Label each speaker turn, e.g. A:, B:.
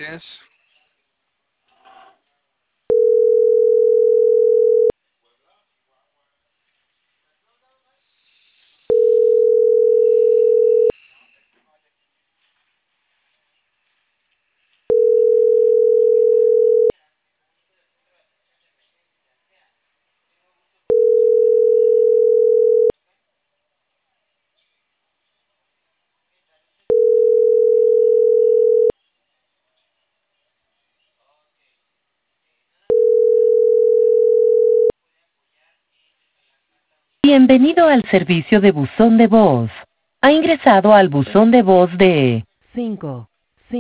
A: noches.
B: Bienvenido al servicio de buzón de voz. Ha ingresado al buzón de voz de 5